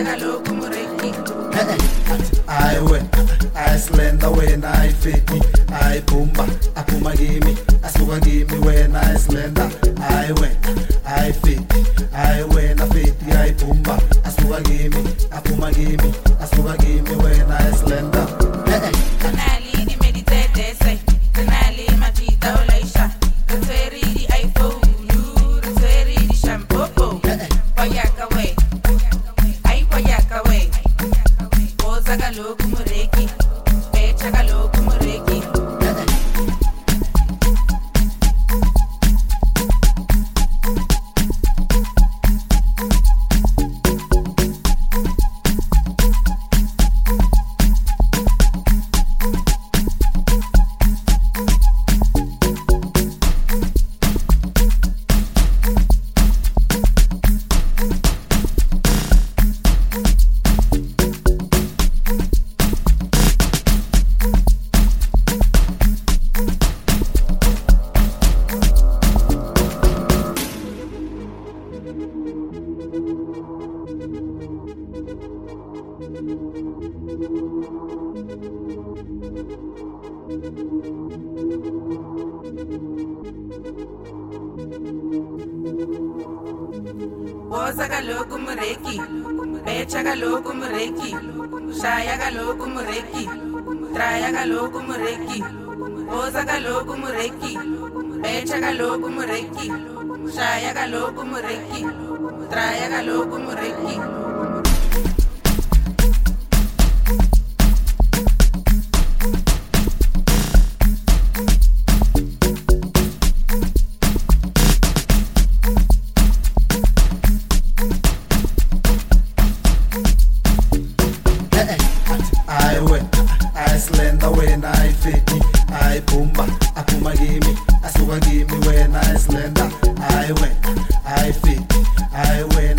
I win, I slender when I fit me. I pumba, I puma gimme. I sugar gimme when I slender. I win, I fit, I win, I fit, I pumba. I sugar gimme, I puma gimme. I sugar gimme when I slender. Canali di meditate sei, canali matita o laisha. Retweri di iPhone, retweri di shampoo. Poyaka way, ay poyaka way. Poza galoku mureki, pecha galoku mureki. Poza galoku mureki, pecha galoku mureki, shaya galoku mureki, traya galoku mureki. Poza galoku mureki, pecha galoku mureki, shaya galoku mureki, traya galoku mureki. I win, I slender when I fit me. I pumba, I puma gimme. I sugar gimme when I slender. I win, I fit, I win.